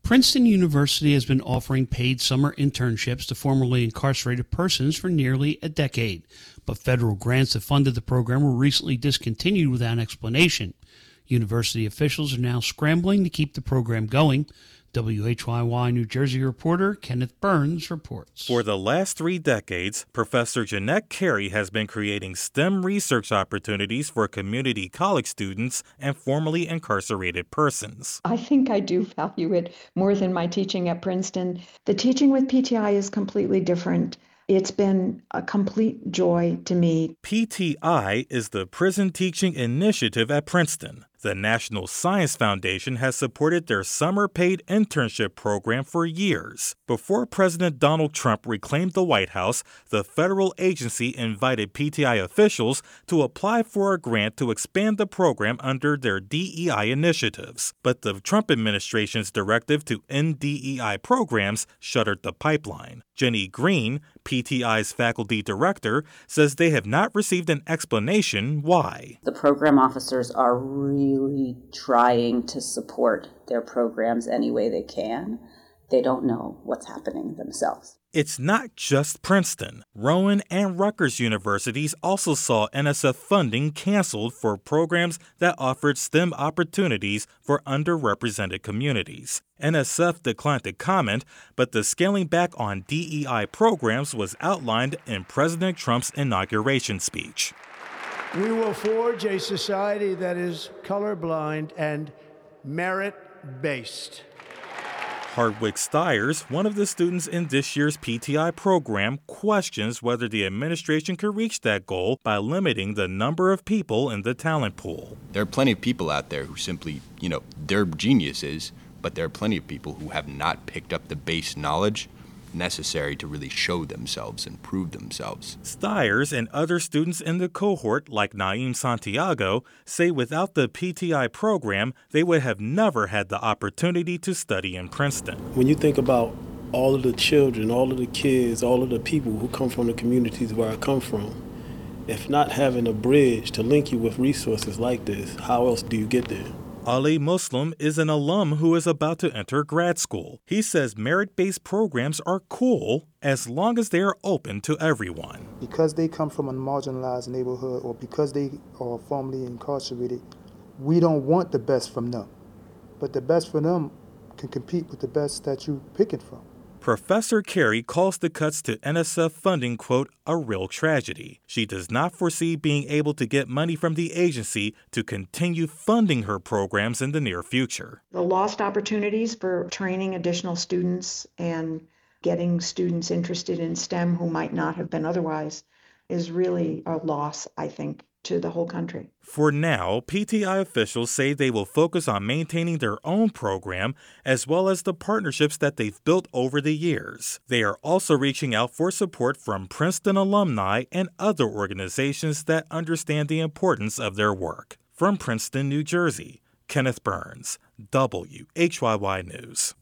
Princeton University has been offering paid summer internships to formerly incarcerated persons for nearly a decade, but federal grants that funded the program were recently discontinued without explanation. University officials are now scrambling to keep the program going. WHYY New Jersey reporter Kenneth Burns reports. For the last 3 decades, Professor Jeanette Carey has been creating STEM research opportunities for community college students and formerly incarcerated persons. I think I do value it more than my teaching at Princeton. The teaching with PTI is completely different. It's been a complete joy to me. PTI is the Prison Teaching Initiative at Princeton. The National Science Foundation has supported their summer paid internship program for years. Before President Donald Trump reclaimed the White House, the federal agency invited PTI officials to apply for a grant to expand the program under their DEI initiatives. But the Trump administration's directive to end DEI programs shuttered the pipeline. Jenny Green, PTI's faculty director, says they have not received an explanation why. The program officers are really trying to support their programs any way they can. They don't know what's happening themselves. It's not just Princeton. Rowan and Rutgers universities also saw NSF funding canceled for programs that offered STEM opportunities for underrepresented communities. NSF declined to comment, but the scaling back on DEI programs was outlined in President Trump's inauguration speech. We will forge a society that is colorblind and merit-based. Hardwick Stiers, one of the students in this year's PTI program, questions whether the administration could reach that goal by limiting the number of people in the talent pool. There are plenty of people out there who simply, they're geniuses, but there are plenty of people who have not picked up the base knowledge necessary to really show themselves and prove themselves. Stiers and other students in the cohort, like Naeem Santiago, say without the PTI program, they would have never had the opportunity to study in Princeton. When you think about all of the children, all of the kids, all of the people who come from the communities where I come from, if not having a bridge to link you with resources like this, how else do you get there? Ali Muslim is an alum who is about to enter grad school. He says merit-based programs are cool as long as they are open to everyone. Because they come from a marginalized neighborhood or because they are formerly incarcerated, we don't want the best from them. But the best from them can compete with the best that you're picking from. Professor Carey calls the cuts to NSF funding, quote, a real tragedy. She does not foresee being able to get money from the agency to continue funding her programs in the near future. The lost opportunities for training additional students and getting students interested in STEM who might not have been otherwise is really a loss, I think, to the whole country. For now, PTI officials say they will focus on maintaining their own program as well as the partnerships that they've built over the years. They are also reaching out for support from Princeton alumni and other organizations that understand the importance of their work. From Princeton, New Jersey, Kenneth Burns, WHYY News.